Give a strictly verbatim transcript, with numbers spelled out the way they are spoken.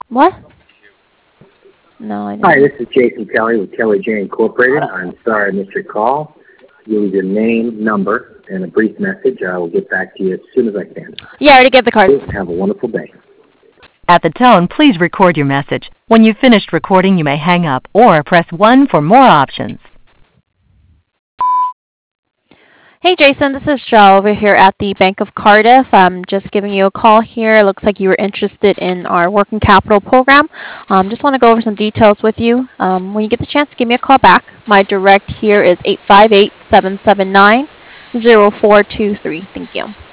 What? No, I Hi, didn't. this is Jason Kelly with Kelly J Incorporated. I'm sorry I missed your call. Leave your name, number, and a brief message. I will get back to you as soon as I can. Yeah, I already get the cards. Have a wonderful day. At the tone, please record your message. When you've finished recording, you may hang up or press one for more options. Hey, Jason, this is Shell over here at the Bank of Cardiff. I'm just giving you a call here. It looks like you were interested in our working capital program. Um, just want to go over some details with you. Um, when you get the chance, give me a call back. My direct here is eight five eight, seven seven nine, zero four two three. Thank you.